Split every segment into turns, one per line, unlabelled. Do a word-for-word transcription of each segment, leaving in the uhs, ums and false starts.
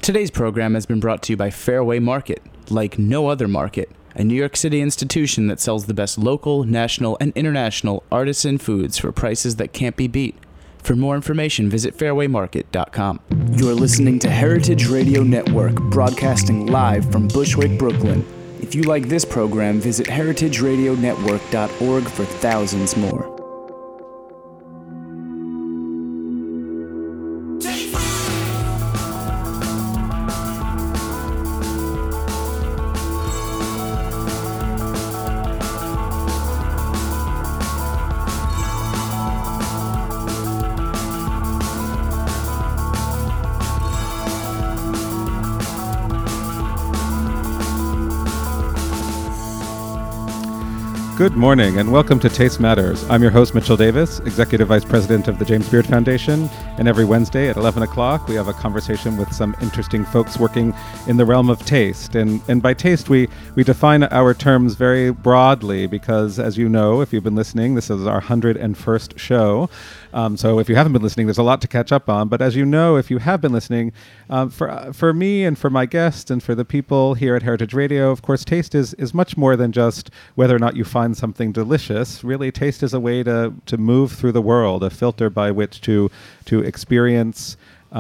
Today's program has been brought to you by Fairway Market, like no other market, a New York City institution that sells the best local, national, and international artisan foods for prices that can't be beat. For more information, visit fairway market dot com. You're listening to Heritage Radio Network, broadcasting live from Bushwick, Brooklyn. If you like this program, visit heritage radio network dot org for thousands more.
Good morning and welcome to Taste Matters. I'm your host, Mitchell Davis, Executive Vice President of the James Beard Foundation, and every Wednesday at eleven o'clock we have a conversation with some interesting folks working in the realm of taste. And, and by taste we, we define our terms very broadly because, as you know, if you've been listening, this is our one hundred first show. Um, so if you haven't been listening, there's a lot to catch up on. But as you know, if you have been listening, um, for uh, for me and for my guests and for the people here at Heritage Radio, of course, taste is, is much more than just whether or not you find something delicious. Really, taste is a way to to move through the world, a filter by which to to experience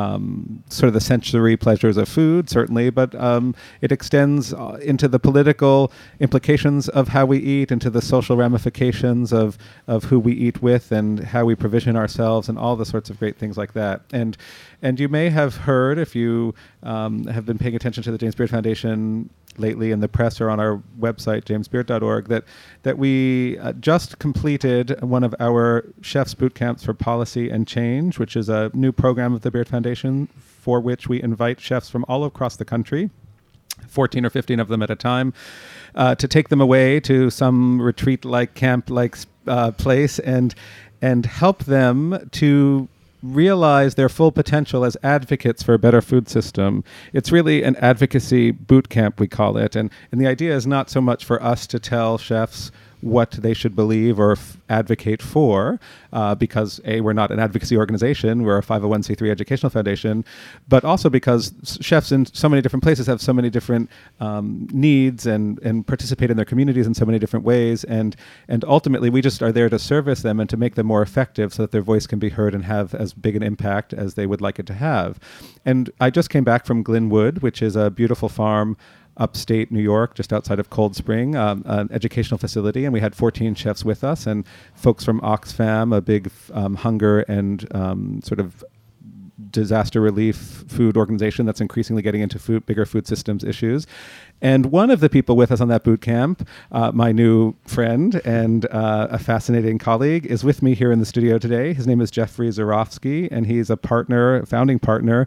Um, sort of the sensory pleasures of food, certainly, but um, it extends uh, into the political implications of how we eat, into the social ramifications of, of who we eat with and how we provision ourselves and all the sorts of great things like that. And and you may have heard, if you um, have been paying attention to the James Beard Foundation lately in the press or on our website, james beard dot org, that that we uh, just completed one of our Chefs Boot Camps for Policy and Change, which is a new program of the Beard Foundation for which we invite chefs from all across the country, fourteen or fifteen of them at a time, uh, to take them away to some retreat-like, camp-like uh, place and and help them to realize their full potential as advocates for a better food system. It's really an advocacy boot camp, we call it. And, and the idea is not so much for us to tell chefs what they should believe or f- advocate for, uh, because A, we're not an advocacy organization, we're a five oh one c three educational foundation, but also because s- chefs in so many different places have so many different um, needs and, and participate in their communities in so many different ways. And, and ultimately, we just are there to service them and to make them more effective so that their voice can be heard and have as big an impact as they would like it to have. And I just came back from Glenwood, which is a beautiful farm upstate New York, just outside of Cold Spring, um, an educational facility, and we had fourteen chefs with us and folks from Oxfam, a big um, hunger and um, sort of disaster relief food organization that's increasingly getting into food, bigger food systems issues. And one of the people with us on that boot camp, uh, my new friend and uh, a fascinating colleague, is with me here in the studio today. His name is Jeffrey Zarofsky, and he's a partner, founding partner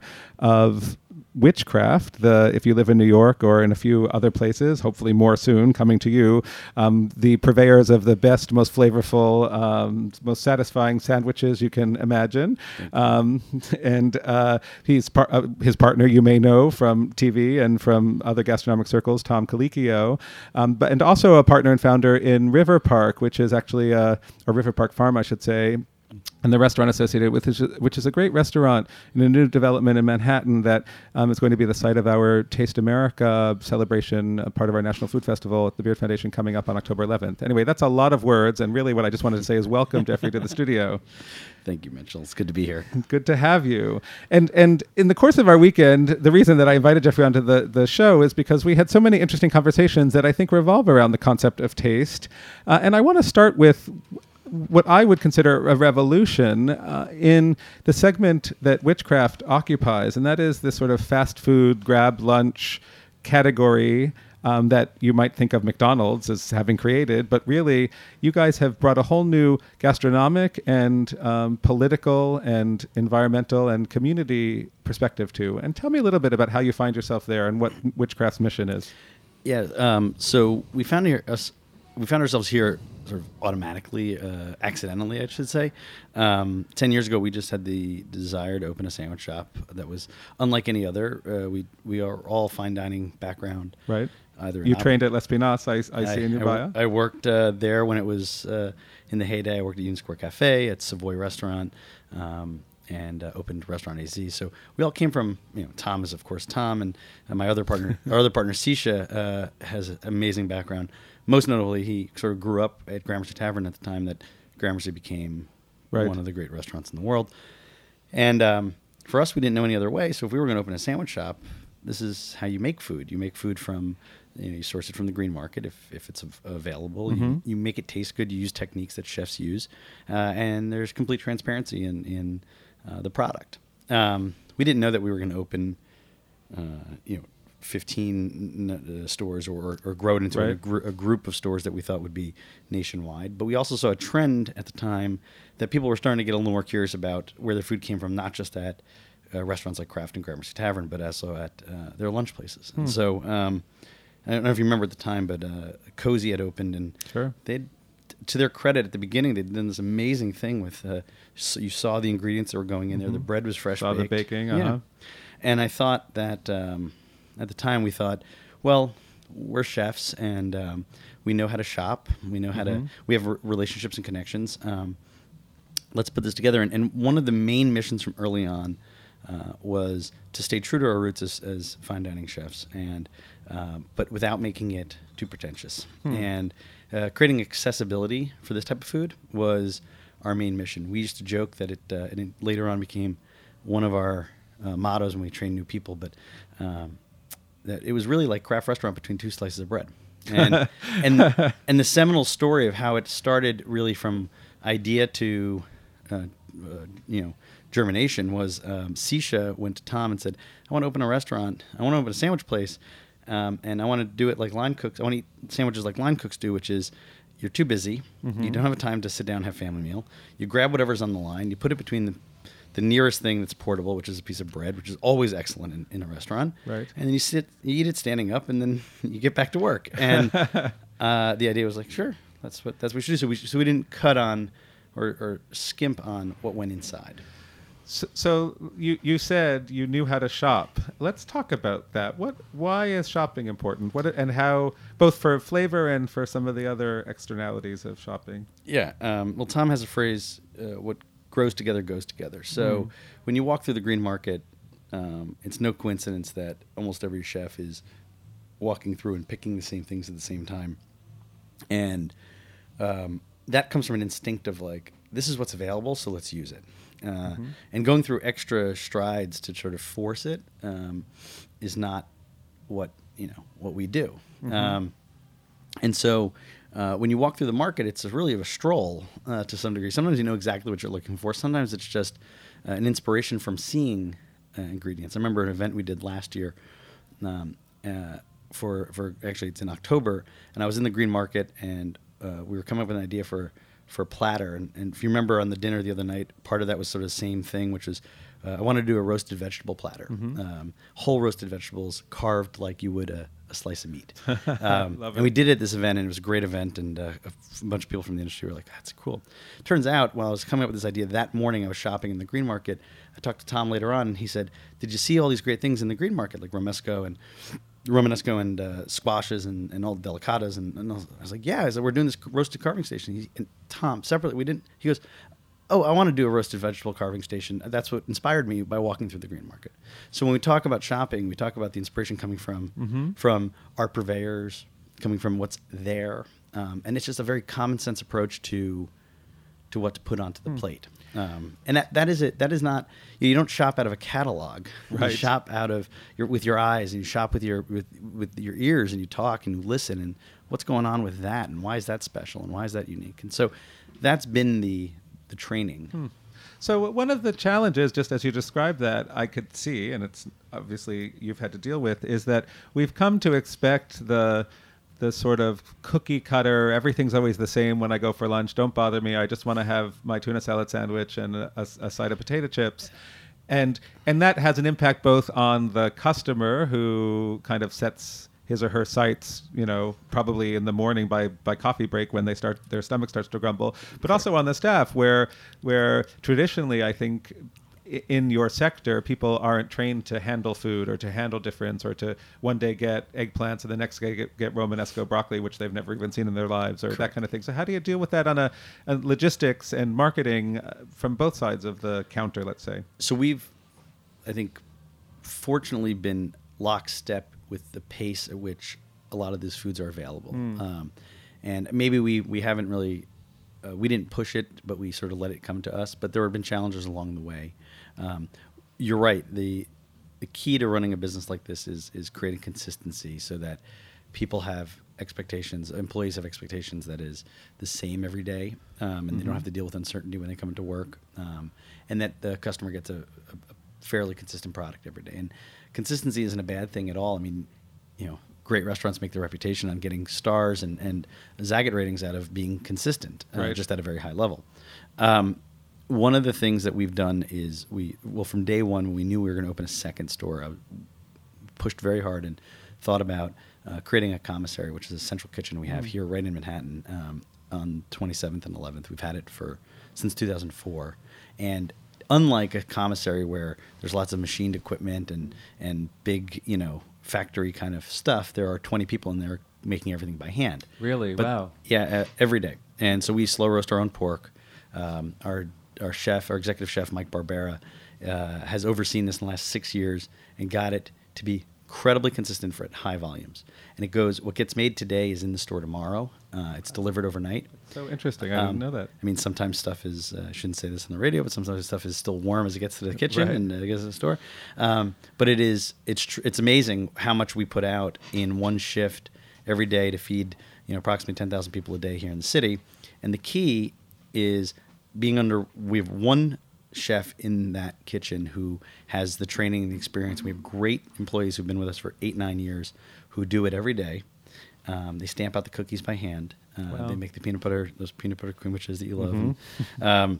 of Witchcraft, the if you live in New York or in a few other places, hopefully more soon, coming to you, um, the purveyors of the best, most flavorful, um, most satisfying sandwiches you can imagine. Um, and uh, he's par- uh, his partner, you may know from T V and from other gastronomic circles, Tom Colicchio, um, but and also a partner and founder in River Park, which is actually a, a River Park farm, I should say, and the restaurant associated with it, which is a great restaurant in a new development in Manhattan that um, is going to be the site of our Taste America celebration, uh, part of our National Food Festival at the Beard Foundation coming up on October eleventh. Anyway, that's a lot of words, and really what I just wanted to say is welcome, Jeffrey, to the studio.
Thank you, Mitchell. It's good to be here.
Good to have you. And and in the course of our weekend, the reason that I invited Jeffrey onto the, the show is because we had so many interesting conversations that I think revolve around the concept of taste. Uh, and I want to start with what I would consider a revolution uh, in the segment that Witchcraft occupies, and that is this sort of fast food, grab lunch category um, that you might think of McDonald's as having created, but really you guys have brought a whole new gastronomic and um, political and environmental and community perspective to. And tell me a little bit about how you find yourself there and what Witchcraft's mission is.
Yeah, um, so we found here us. We found ourselves here sort of automatically, uh, accidentally, I should say. Um, ten years ago, we just had the desire to open a sandwich shop that was unlike any other. Uh, we we are all fine dining background.
Right.
Either
you trained at L'Espinasse, I, I, I see in your
I,
bio.
I worked uh, there when it was uh, in the heyday. I worked at Union Square Cafe, at Savoy Restaurant, um, and uh, opened Restaurant A Z. So we all came from, you know, Tom is of course Tom, and, and my other partner, our other partner Sisha, uh, has an amazing background. Most notably, he sort of grew up at Gramercy Tavern at the time that Gramercy became
right.
one of the great restaurants in the world. And um, for us, we didn't know any other way. So if we were going to open a sandwich shop, this is how you make food. You make food from, you know, you source it from the green market if, if it's av- available.
Mm-hmm.
You, you make it taste good. You use techniques that chefs use, uh, and there's complete transparency in in uh, the product. Um, we didn't know that we were going to open, uh, you know, fifteen uh, stores or, or grow it into
right.
a, gr- a group of stores that we thought would be nationwide. But we also saw a trend at the time that people were starting to get a little more curious about where their food came from, not just at uh, restaurants like Kraft and Gramercy Tavern, but also at uh, their lunch places.
Hmm.
And so um, I don't know if you remember at the time, but uh, Cozy had opened, and
sure.
they'd, to their credit, at the beginning, they'd done this amazing thing with, uh, so you saw the ingredients that were going in there.
Mm-hmm.
The bread was fresh
Saw
baked.
the baking, uh-huh.
Yeah. And I thought that, um, at the time, we thought, well, we're chefs, and um, we know how to shop. We know how
Mm-hmm.
to, we have r- relationships and connections. Um, let's put this together. And, and one of the main missions from early on uh, was to stay true to our roots as, as fine dining chefs, and uh, but without making it too pretentious.
Hmm.
And uh, creating accessibility for this type of food was our main mission. We used to joke that it, uh, and it later on became one of our uh, mottos when we train new people, but um, that it was really like Kraft Restaurant between two slices of bread. And and and the seminal story of how it started really from idea to uh, uh, you know germination was um, Sisha went to Tom and said, I want to open a restaurant. I want to open a sandwich place. Um, and I want to do it like line cooks. I want to eat sandwiches like line cooks do, which is you're too busy.
Mm-hmm.
You don't have time to sit down and have family meal. You grab whatever's on the line. You put it between the, the nearest thing that's portable, which is a piece of bread, which is always excellent in, in a restaurant.
Right.
And then you sit, you eat it standing up, and then you get back to work. And uh, the idea was like, sure, that's what that's what we should do. So we so we didn't cut on or, or skimp on what went inside.
So, so you you said you knew how to shop. Let's talk about that. What why is shopping important? What and how, both for flavor and for some of the other externalities of shopping?
Yeah. Um, well, Tom has a phrase: uh, "What grows together goes together." So
Mm.
when you walk through the green market, um, it's no coincidence that almost every chef is walking through and picking the same things at the same time, and um, that comes from an instinct of like, this is what's available, so let's use it. Uh,
Mm-hmm.
And going through extra strides to sort of force it um, is not what you know what we do.
Mm-hmm.
Um, and so uh, when you walk through the market, it's a really of a stroll uh, to some degree. Sometimes you know exactly what you're looking for. Sometimes it's just uh, an inspiration from seeing uh, ingredients. I remember an event we did last year. Um, uh, for for actually it's in October, and I was in the green market, and uh, we were coming up with an idea for. for a platter. And, and if you remember on the dinner the other night, part of that was sort of the same thing, which was uh, I wanted to do a roasted vegetable platter.
Mm-hmm.
Um, whole roasted vegetables carved like you would a, a slice of meat. Um,
Love
and we
it.
did it at this event, and it was a great event, and uh, a f- bunch of people from the industry were like, that's cool. Turns out, while I was coming up with this idea, that morning I was shopping in the green market. I talked to Tom later on, and he said, did you see all these great things in the green market, like romesco and Romanesco and uh, squashes and, and all the delicatas, and, and I, was, I was like, yeah. I said, we're doing this roasted carving station. He, and Tom, separately, we didn't. He goes, oh, I want to do a roasted vegetable carving station. That's what inspired me by walking through the green market. So when we talk about shopping, we talk about the inspiration coming from
Mm-hmm.
from our purveyors, coming from what's there, um, and it's just a very common sense approach to to what to put onto the
Mm.
plate. Um, and that, that is it. That is not, you don't shop out of a catalog.
Right.
You shop out of your, with your eyes, and you shop with your, with, with your ears, and you talk and you listen, and what's going on with that, and why is that special, and why is that unique? And so that's been the, the training.
Hmm. So one of the challenges, just as you described that, I could see, and it's obviously you've had to deal with, is that we've come to expect the the sort of cookie cutter, everything's always the same when I go for lunch, don't bother me, I just want to have my tuna salad sandwich and a, a side of potato chips. And and that has an impact both on the customer, who kind of sets his or her sights, you know, probably in the morning by, by coffee break when they start, their stomach starts to grumble, but also on the staff, where where traditionally I think i- in your sector, people aren't trained to handle food or to handle difference or to one day get eggplants and the next day get, get Romanesco broccoli, which they've never even seen in their lives, or that kind of thing. So how do you deal with that on a, a logistics and marketing uh, from both sides of the counter, let's say?
So we've, I think, fortunately been lockstep with the pace at which a lot of these foods are available.
Mm.
Um, and maybe we, we haven't really, uh, we didn't push it, but we sort of let it come to us. But there have been challenges along the way. Um, you're right. The the key to running a business like this is is creating consistency so that people have expectations, employees have expectations that is the same every day, um, and mm-hmm. they don't have to deal with uncertainty when they come into work, um, and that the customer gets a, a, a fairly consistent product every day. And consistency isn't a bad thing at all. I mean, you know, great restaurants make their reputation on getting stars and, and Zagat ratings out of being consistent, uh,
right.
just at a very high level. Um, one of the things that we've done is we, well, from day one, when we knew we were going to open a second store, I pushed very hard and thought about uh, creating a commissary, which is a central kitchen we have mm. here right in Manhattan um, on twenty-seventh and eleventh. We've had it for since two thousand four. And unlike a commissary where there's lots of machined equipment and, and big, you know, factory kind of stuff, there are twenty people in there making everything by hand.
Really?
But,
wow.
Yeah, uh, every day. And so we slow roast our own pork. Um, our our chef, our executive chef, Mike Barbera, uh, has overseen this in the last six years and got it to be incredibly consistent for at high volumes. And it goes, what gets made today is in the store tomorrow. Uh, it's delivered overnight.
So interesting. I
um,
didn't know that.
I mean, sometimes stuff is, uh, I shouldn't say this on the radio, but sometimes stuff is still warm as it gets to the kitchen
Right.
and uh, gets to the store. Um, but it is, it's tr- it's amazing how much we put out in one shift every day to feed, you know, approximately ten thousand people a day here in the city. And the key is being under, we have one chef in that kitchen who has the training and the experience. We have great employees who've been with us for eight, nine years who do it every day. Um, they stamp out the cookies by hand. Uh,
Wow.
They make the peanut butter, those peanut butter creamages that you love.
Mm-hmm.
um,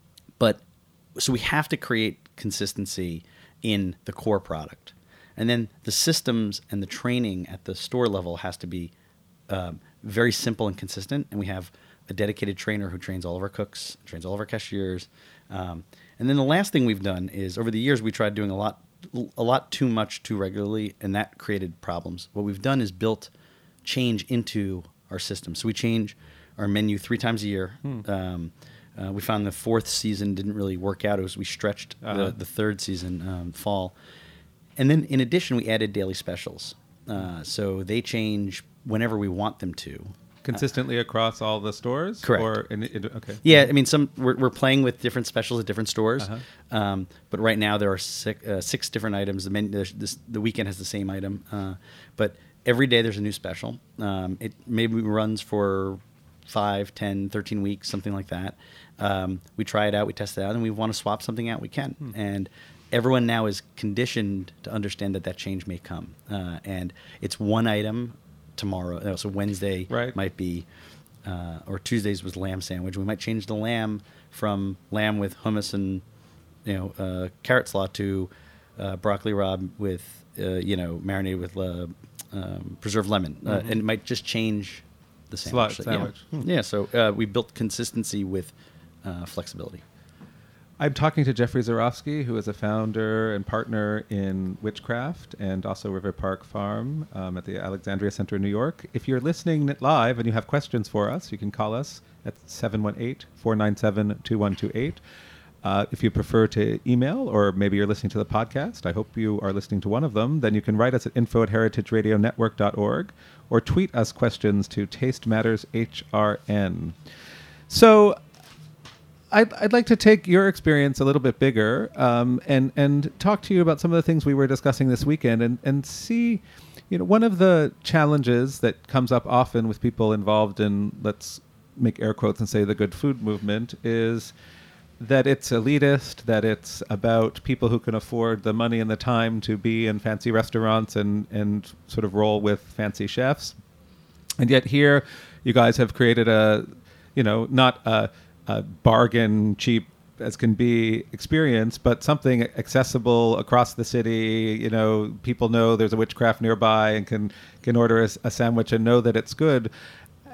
but so we have to create consistency in the core product. And then the systems and the training at the store level has to be um, very simple and consistent. And we have a dedicated trainer who trains all of our cooks, trains all of our cashiers. Um, and then the last thing we've done is over the years we tried doing a lot, a lot too much too regularly, and that created problems. What we've done is built change into our system. So we change our menu three times a year. Hmm. Um, uh, we found the fourth season didn't really work out. It was we stretched uh-huh. the, the third season, um, fall. And then in addition, we added daily specials. Uh, so they change whenever we want them to.
Consistently uh, across all the stores?
Correct.
Or in, in, okay.
Yeah, I mean, some we're, we're playing with different specials at different stores.
Uh-huh.
Um, but right now there are six, uh, six different items. The, menu, this, the weekend has the same item. Uh, but every day there's a new special. Um, it maybe runs for five, ten, thirteen weeks, something like that. Um, we try it out, we test it out, and we want to swap something out, we can. Hmm. And everyone now is conditioned to understand that that change may come. Uh, and it's one item tomorrow. So Wednesday
right.
might be, uh, or Tuesdays was lamb sandwich. We might change the lamb from lamb with hummus and, you know, uh, carrot slaw to uh, broccoli rabe with, uh, you know, marinated with uh, um, preserved lemon. Uh,
Mm-hmm.
and it might just change the sandwich.
Slot sandwich.
Yeah, yeah so uh, we built consistency with uh, flexibility.
I'm talking to Jeffrey Zarofsky, who is a founder and partner in Witchcraft and also River Park Farm um, at the Alexandria Center in New York. If you're listening live and you have questions for us, you can call us at seven one eight, four nine seven, two one two eight. Uh, if you prefer to email, or maybe you're listening to the podcast, I hope you are listening to one of them, then you can write us at info at heritage radio network dot org or tweet us questions to Taste Matters H R N. So I'd, I'd like to take your experience a little bit bigger um, and, and talk to you about some of the things we were discussing this weekend and, and see, you know, one of the challenges that comes up often with people involved in, let's make air quotes and say the good food movement, is that it's elitist, that it's about people who can afford the money and the time to be in fancy restaurants and, and sort of roll with fancy chefs. And yet here you guys have created a, you know, not a, a bargain cheap as can be experience, but something accessible across the city. You know, people know there's a Witchcraft nearby and can, can order a, a sandwich and know that it's good.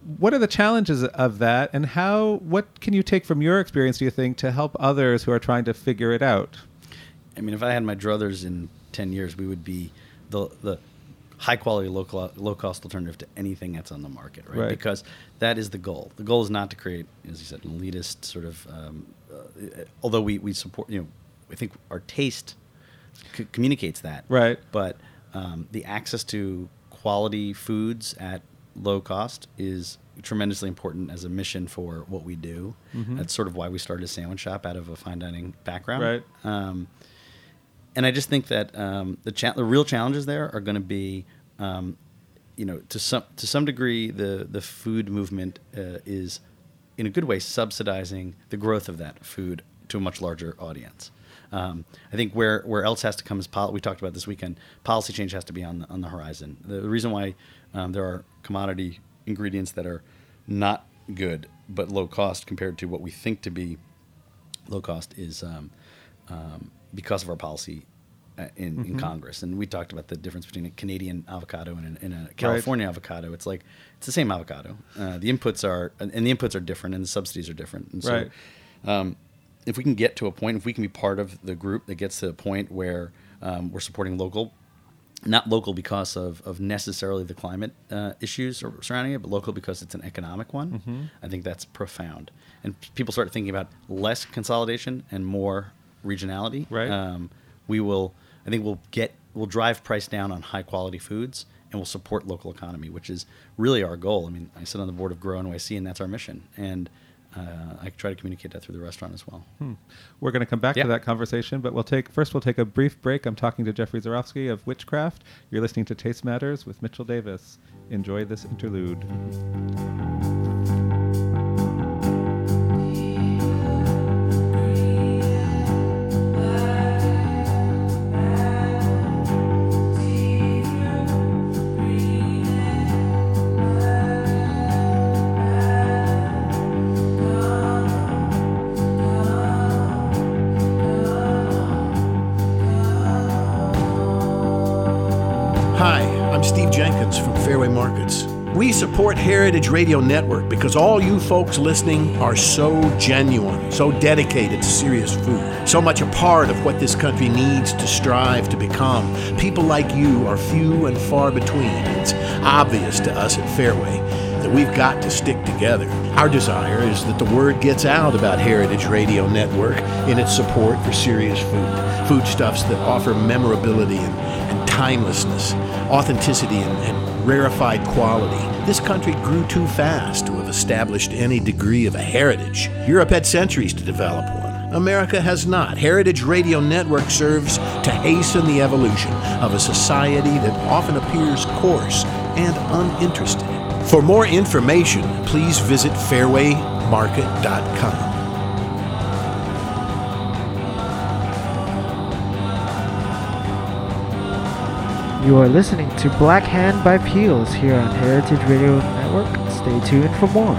what are the challenges of that, and how? What can you take from your experience, do you think, to help others who are trying to figure it out?
I mean, if I had my druthers in ten years, we would be the the high quality, low low cost alternative to anything that's on the market, right?
Right.
Because that is the goal. The goal is not to create, as you said, an elitist sort of. Um, uh, although we we support, you know, I think our taste c- communicates that,
Right.
But um, the access to quality foods at low cost is tremendously important as a mission for what we do.
Mm-hmm.
That's sort of why we started a sandwich shop out of a fine dining background.
Right.
Um, and I just think that um, the cha- the real challenges there are going to be, um, you know, to some to some degree, the the food movement uh, is, in a good way, subsidizing the growth of that food to a much larger audience. Um, I think where, where else has to come is pol- we talked about this weekend. Policy change has to be on the, on the horizon. The, the reason why um, there are commodity ingredients that are not good but low cost compared to what we think to be low cost is um, um, because of our policy uh, in, mm-hmm. in Congress. And we talked about the difference between a Canadian avocado and, and a California right. avocado. It's like it's the same avocado. Uh, the inputs are and the inputs are different and the subsidies are different. And so,
right.
Um, if we can get to a point, if we can be part of the group that gets to a point where um, we're supporting local, not local because of, of necessarily the climate uh, issues surrounding it, but local because it's an economic one, mm-hmm. I think that's profound. And people start thinking about less consolidation and more regionality.
Right.
Um, we will, I think we'll get, we'll drive price down on high quality foods and we'll support local economy, which is really our goal. I mean, I sit on the board of Grow N Y C and that's our mission. And Uh, I try to communicate that through the restaurant as well.
Hmm. We're going to come back yeah. to that conversation, but we'll take first we'll take a brief break. I'm talking to Jeffrey Zarofsky of Witchcraft. You're listening to Taste Matters with Mitchell Davis. Enjoy this interlude.
Steve Jenkins from Fairway Markets. We support Heritage Radio Network because all you folks listening are so genuine, so dedicated to serious food, so much a part of what this country needs to strive to become. People like you are few and far between. It's obvious to us at Fairway that we've got to stick together. Our desire is that the word gets out about Heritage Radio Network in its support for serious food, foodstuffs that offer memorability and, and timelessness, authenticity and, and rarefied quality. This country grew too fast to have established any degree of a heritage. Europe had centuries to develop one. America has not. Heritage Radio Network serves to hasten the evolution of a society that often appears coarse and uninterested. For more information, please visit fairway market dot com.
You are listening to Black Hand by Peels here on Heritage Radio Network. Stay tuned for more.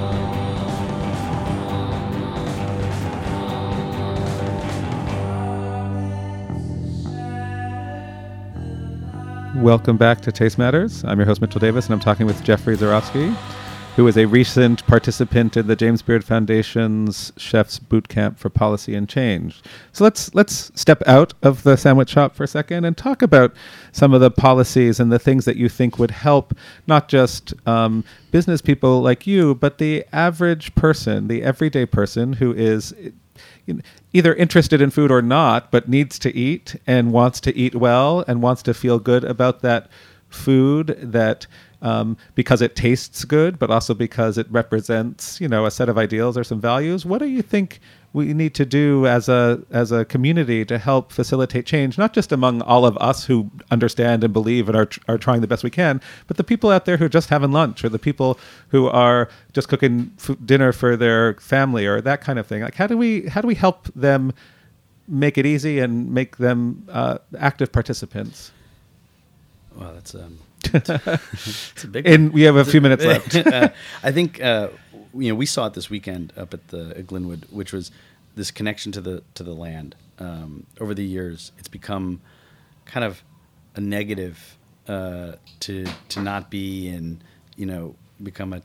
Welcome back to Taste Matters. I'm your host, Mitchell Davis, and I'm talking with Jeffrey Zarofsky, who is a recent participant in the James Beard Foundation's Chef's Boot Camp for Policy and Change. So let's let's step out of the sandwich shop for a second and talk about some of the policies and the things that you think would help not just um, business people like you, but the average person, the everyday person who is either interested in food or not, but needs to eat and wants to eat well and wants to feel good about that food, that um, because it tastes good, but also because it represents, you know, a set of ideals or some values. What do you think we need to do as a as a community to help facilitate change, not just among all of us who understand and believe and are are trying the best we can, but the people out there who are just having lunch, or the people who are just cooking f- dinner for their family, or that kind of thing? Like, how do we how do we help them make it easy and make them uh, active participants?
Well, that's um, it's a big one.
And we have a few minutes left.
uh, I think uh, you know we saw it this weekend up at the at Glenwood, which was this connection to the to the land. Um, over the years, it's become kind of a negative uh, to to not be and you know become a, a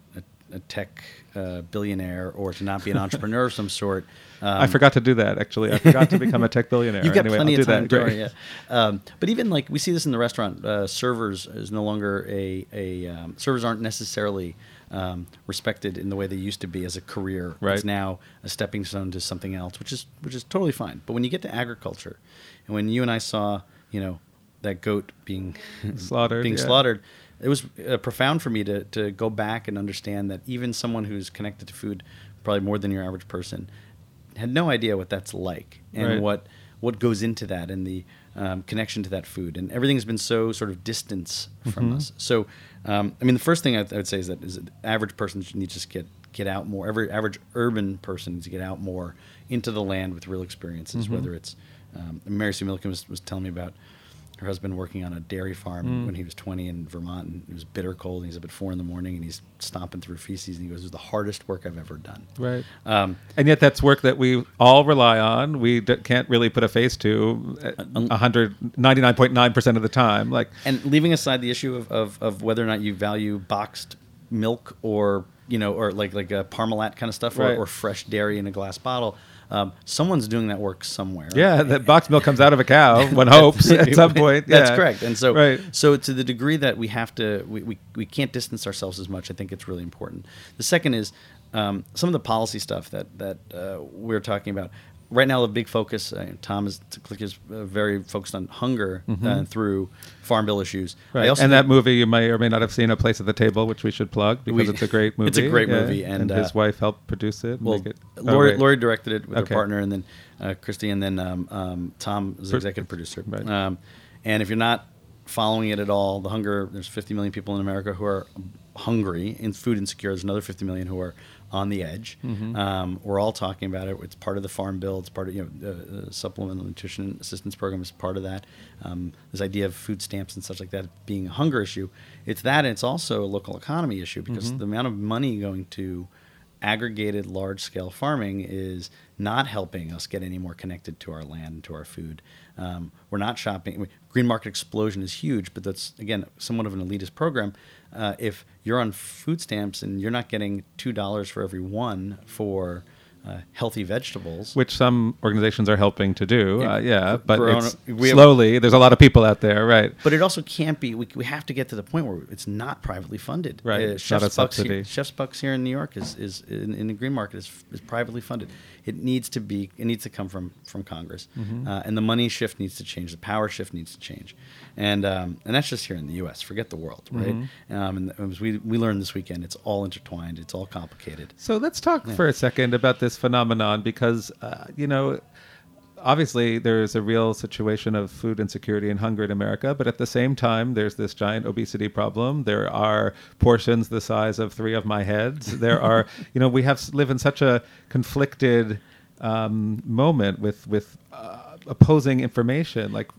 a tech uh, billionaire or to not be an entrepreneur of some sort. Um,
I forgot to do that, actually. I forgot to become a tech billionaire.
You've got
anyway,
plenty
I'll
of
do
time
that.
to
Great.
yeah. Um, but even like we see this in the restaurant, uh, servers is no longer a, a um, servers aren't necessarily um, respected in the way they used to be as a career.
Right.
It's now a stepping stone to something else, which is which is totally fine. But when you get to agriculture, and when you and I saw, you know, that goat being
Slaughtered,
being
yeah.
slaughtered, it was uh, profound for me to to go back and understand that even someone who's connected to food, probably more than your average person, had no idea what that's like and
Right.
what what goes into that and the um, connection to that food, and everything's been so sort of distance from
Mm-hmm.
us. So, um, I mean, the first thing I, I would say is that is that the average person should need to just get get out more. Every average urban person needs to get out more into the land with real experiences.
Mm-hmm.
Whether it's um, Mary Sue Milliken was, was telling me about her husband working on a dairy farm
Mm.
when he was twenty in Vermont, and it was bitter cold. And he's up at four in the morning, and he's stomping through feces, and he goes, "It was the hardest work I've ever done."
Right.
Um,
And yet that's work that we all rely on. We d- can't really put a face to uh, one hundred ninety-nine point nine percent of the time. Like,
And leaving aside the issue of, of, of whether or not you value boxed milk or, you know, or like like a Parmalat kind of stuff, or,
Right.
or fresh dairy in a glass bottle, um, someone's doing that work somewhere.
yeah, that box milk comes out of a cow, one hopes, at some point.
That's
Yeah.
correct. And so,
Right.
so to the degree that we have to, we, we, we can't distance ourselves as much, I think it's really important. The second is um, some of the policy stuff that, that uh, we're talking about. Right now, the big focus, uh, Tom is, Click is uh, very focused on hunger uh, through farm bill issues.
Mm-hmm. Right.
I also
And that
think-
movie you may or may not have seen, A Place at the Table, which we should plug because
We-
it's a great movie.
it's a great
Yeah.
movie, and,
his
uh,
wife helped produce it. and
Well,
make it- oh,
Lori,
right.
Lori directed it with
Okay.
her partner, and then uh, Christy, and then um, um, Tom is the
Pro-
executive producer.
Right.
Um, and if you're not following it at all, the hunger, there's fifty million people in America who are hungry and food insecure. There's another fifty million who are on the edge.
Mm-hmm.
Um, we're all talking about it. It's part of the Farm Bill. It's part of, you know, uh, uh, Supplemental Nutrition Assistance Program is part of that. Um, this idea of food stamps and such like that being a hunger issue. It's that, and it's also a local economy issue because
Mm-hmm.
the amount of money going to aggregated large-scale farming is not helping us get any more connected to our land and to our food. Um, we're not shopping. Green market explosion is huge, but that's, again, somewhat of an elitist program. Uh, if you're on food stamps and you're not getting two dollars for every one for uh, healthy vegetables,
Which some organizations are helping to do.
Yeah.
Uh, yeah, but
Corona-
it's
we have-
slowly. There's a lot of people out there, right?
but it also can't be. We, we have to get to the point where it's not privately funded.
Right.
Uh,
It's not a
Chef's Bucks
subsidy.
Here, Chef's Bucks here in New York is, is in, in the green market is, is privately funded. It needs to be. It needs to come from from Congress,
Mm-hmm.
uh, and the money shift needs to change. The power shift needs to change, and um, and that's just here in the U S. Forget the world, right?
Mm-hmm.
Um, and as we we learned this weekend, it's all intertwined. It's all complicated.
So let's talk for a second about this phenomenon because, uh, you know, obviously there's a real situation of food insecurity and hunger in America, but at the same time, there's this giant obesity problem. There are portions the size of three of my heads. There are, you know, we have live in such a conflicted um, moment with with uh, opposing information. Like,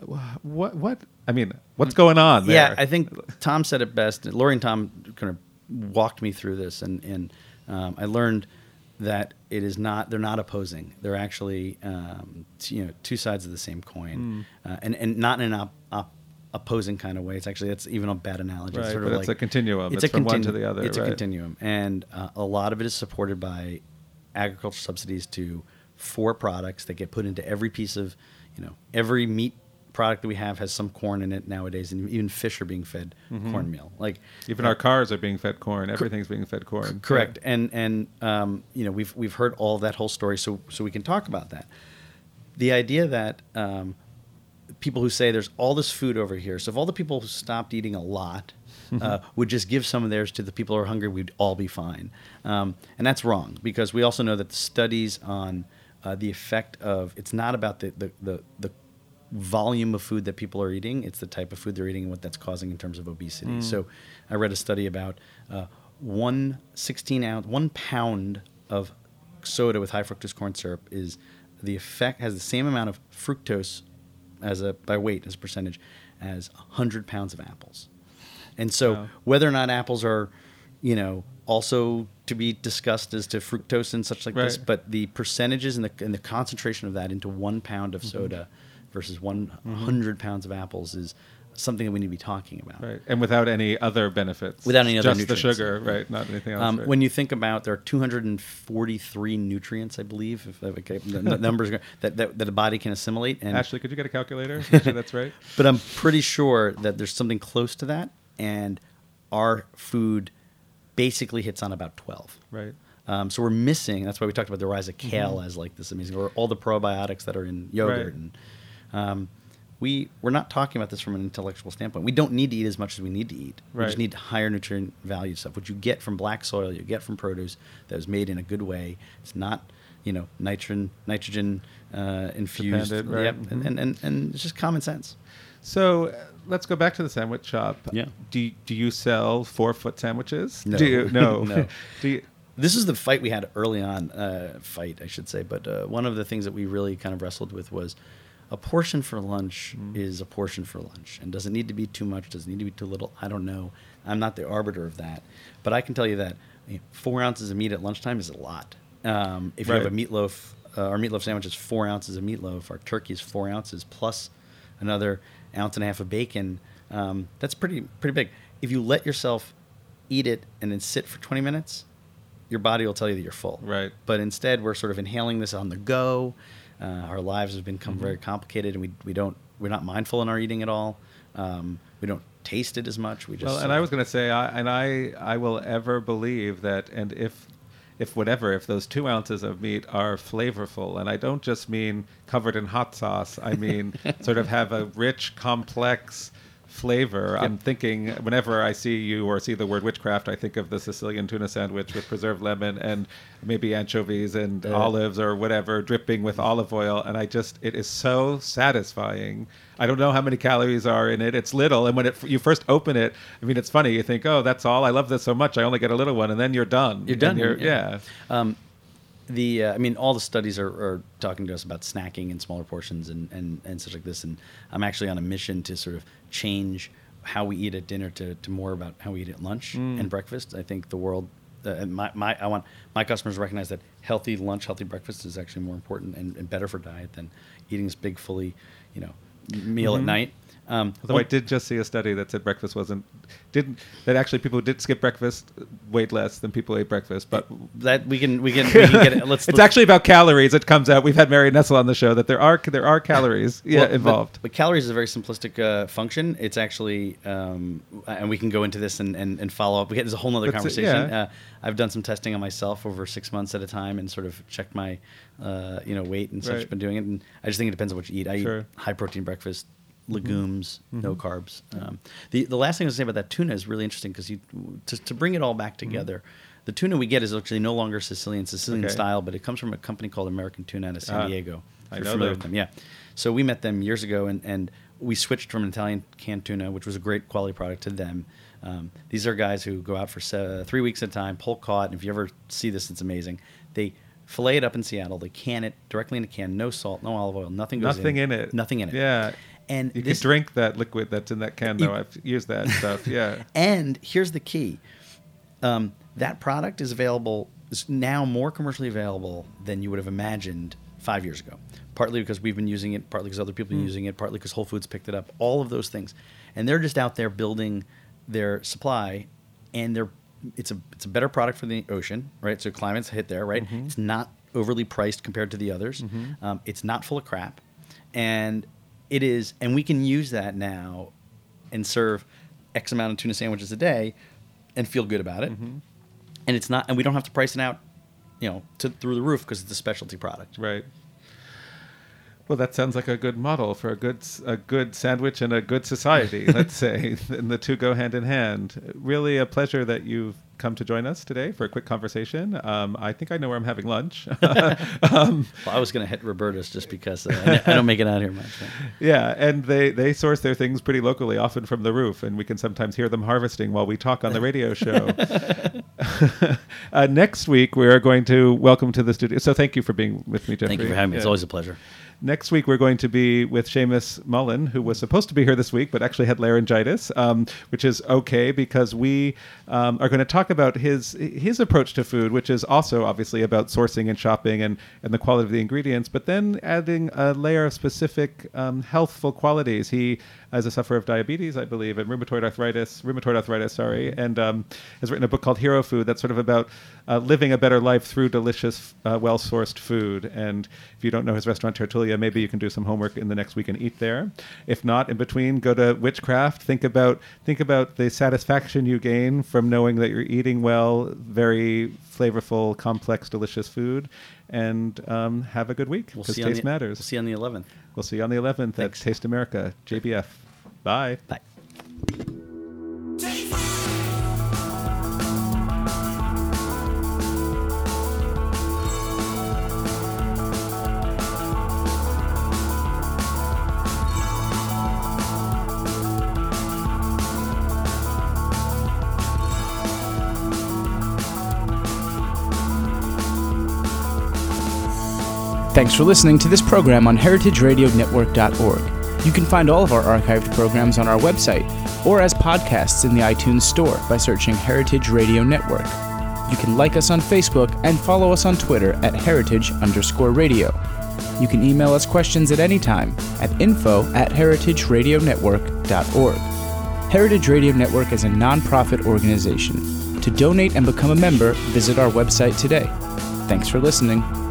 what what I mean, what's going on there?
Yeah, I think Tom said it best. Lori and Tom kind of walked me through this, and and um, I learned that it is not. They're not opposing. They're actually um, t- you know two sides of the same coin,
Hmm.
uh, and and not in an op- op- opposing kind of way. It's actually that's even a bad analogy.
Right,
it's sort
but
of
it's
like,
a continuum.
It's,
It's
a
from one
continu-
to the other,
It's
right.
a continuum, and uh, a lot of it is supported by agriculture subsidies to four products that get put into every piece of, you know, every meat product that we have has some corn in it nowadays, and even fish are being fed cornmeal. Like
Even our cars are being fed corn. Everything's being fed corn.
correct, and and um, you know we've we've heard all of that whole story, so so we can talk about that. The idea that um, people who say there's all this food over here, so if all the people who stopped eating a lot uh, would just give some of theirs to the people who are hungry, we'd all be fine, um, and that's wrong because we also know that the studies on uh, the effect of it's not about the the, the the volume of food that people are eating, it's the type of food they're eating and what that's causing in terms of obesity. So I read a study about uh, one sixteen ounce, one pound of soda with high fructose corn syrup is the effect has the same amount of fructose as a by weight as a percentage as one hundred pounds of apples. And so
Wow.
whether or not apples are, you know, also to be discussed as to fructose and such like this,
Right.
but the percentages and the and the concentration of that into one pound of soda versus one hundred pounds of apples is something that we need to be talking about.
Right, and without any other benefits.
Without any other
just
nutrients.
the sugar, right? Not anything else.
Um,
right.
When you think about, there are two hundred forty-three nutrients, I believe, if okay, the the numbers that, that that the body can assimilate. And
Ashley, could you get a calculator? Make sure that's right.
but I'm pretty sure that there's something close to that, and our food basically hits on about twelve.
Right.
Um, so we're missing. That's why we talked about the rise of kale as like this amazing, or all the probiotics that are in yogurt.
Right.
And um, we we're not talking about this from an intellectual standpoint. We don't need to eat as much as we need to eat. We
Right.
just need higher nutrient value stuff, which you get from black soil, you get from produce that was made in a good way. It's not, you know, nitrogen nitrogen uh, infused.
Dependent, right.
Yep.
Mhm.
And, and and and it's just common sense.
So uh, let's go back to the sandwich shop.
Yeah.
Do you, do you sell four foot sandwiches?
No.
Do you? No.
No.
Do you?
This is the fight we had early on, uh, fight, I should say. But uh, one of the things that we really kind of wrestled with was a portion for lunch
Mm.
is a portion for lunch. And does it need to be too much? Does it need to be too little? I don't know. I'm not the arbiter of that. But I can tell you that you know, four ounces of meat at lunchtime is a lot. Um, if you
Right.
have a meatloaf, uh, our meatloaf sandwich is four ounces of meatloaf. Our turkey is four ounces plus another ounce and a half of bacon. Um, that's pretty pretty big. If you let yourself eat it and then sit for twenty minutes, your body will tell you that you're full.
Right.
But instead, we're sort of inhaling this on the go. Uh, our lives have become
Mm-hmm.
very complicated, and we we don't we're not mindful in our eating at all. Um, we don't taste it as much. We just
Well,
sort
and I
of-
was going to say, I, and I, I will ever believe that, and if, if whatever, if those two ounces of meat are flavorful, and I don't just mean covered in hot sauce, I mean sort of have a rich, complex flavor. I'm thinking, whenever I see you or see the word witchcraft, I think of the Sicilian tuna sandwich with preserved lemon and maybe anchovies and
Uh,
olives or whatever, dripping with olive oil. And I just, it is so satisfying. I don't know how many calories are in it. It's little. And when it, you first open it, I mean, it's funny. You think, oh, that's all. I love this so much. I only get a little one. And then you're done.
You're
And
done.
You're,
yeah.
yeah.
Um, the uh, I mean, all the studies are, are talking to us about snacking in smaller portions and, and, and such like this. And I'm actually on a mission to sort of change how we eat at dinner to, to more about how we eat at lunch
Mm.
and breakfast. I think the world, uh, and my, my I want my customers to recognize that healthy lunch, healthy breakfast is actually more important and, and better for diet than eating this big, fully, you know, meal
Mhm.
at night. Um,
Although
one-
I did just see a study that said breakfast wasn't, didn't, that actually people who did skip breakfast weighed less than people who ate breakfast. But
that we can we can, we can get it. Let's.
it's
let's-
actually about calories. It comes out. We've had Mary Nessel on the show that there are there are calories yeah,
Well, but-
involved.
But, calories is a very simplistic uh, function. It's actually, um, and we can go into this and, and, and follow up. We get there's a whole other
That's it,
conversation.
yeah.
Uh, I've done some testing on myself over six months at a time and sort of checked my, uh, you know, weight and such.
Right.
Been doing it, and I just think it depends on what you eat. I
Sure.
eat high protein breakfast, legumes,
Mhm.
no carbs. Um, the the last thing I was say about that tuna is really interesting because you to, to bring it all back
Mm-hmm.
together. The tuna we get is actually no longer Sicilian, Sicilian
Okay.
style, but it comes from a company called American Tuna out of San
Ah,
Diego.
I
If you're
know
familiar
them.
with them, yeah. So we met them years ago, and, and we switched from an Italian canned tuna, which was a great quality product, to them. Um, these are guys who go out for se- three weeks at a time, pull caught, and if you ever see this, it's amazing. They fillet it up in Seattle. They can it directly in a can, no salt, no olive oil, nothing goes
Nothing
in.
in it.
Nothing in it.
Yeah.
And
You
this,
could drink that liquid that's in that can,
You-
though. I've used that stuff. Yeah.
And here's the key. Um, that product is available, is now more commercially available than you would have imagined five years ago. Partly because we've been using it, partly because other people have been using it, partly because Whole Foods picked it up, all of those things. And they're just out there building their supply, and they're it's a it's a better product for the ocean, right? So climate's hit there, right? It's not overly priced compared to the others. Um, it's not full of crap. And it is, and we can use that now and serve X amount of tuna sandwiches a day and feel good about it. And it's not, and we don't have to price it out, you know, to, through the roof because it's a specialty product.
Right. Well, that sounds like a good model for a good s- a good sandwich and a good society, let's say. And the two go hand in hand. Really a pleasure that you've come to join us today for a quick conversation. Um, I think I know where I'm having lunch. um,
Well, I was going to hit Roberta's just because uh, I don't make it out here much. Right?
yeah, and they, they source their things pretty locally, often from the roof, and we can sometimes hear them harvesting while we talk on the radio show. uh, next week, we are going to welcome to the studio. So thank you for being with me, Jeffrey.
Thank you for having me. It's
Yeah.
always a pleasure.
next week we're going to be with Seamus Mullen, who was supposed to be here this week, but actually had laryngitis, um, which is okay because we um, are going to talk about his his approach to food, which is also obviously about sourcing and shopping and, and the quality of the ingredients, but then adding a layer of specific um, healthful qualities. He, as a sufferer of diabetes, I believe, and rheumatoid arthritis, rheumatoid arthritis, sorry, and um, has written a book called Hero Food that's sort of about uh, living a better life through delicious, uh, well-sourced food. And if you don't know his restaurant Tertulia, maybe you can do some homework in the next week and eat there. If not, in between, go to Witchcraft. Think about think about the satisfaction you gain from knowing that you're eating well, very flavorful, complex, delicious food. And um, have a good week, because
we'll
taste
the,
matters.
We'll see you on the eleventh.
We'll see you on the eleventh
Thanks.
at Taste America, J B F. Bye.
Bye.
Thanks for listening to this program on heritage radio network dot org. You can find all of our archived programs on our website or as podcasts in the iTunes Store by searching Heritage Radio Network. You can like us on Facebook and follow us on Twitter at heritage underscore radio. You can email us questions at any time at info at heritage radio network dot org. Heritage Radio Network is a non-profit organization. To donate and become a member, visit our website today. Thanks for listening.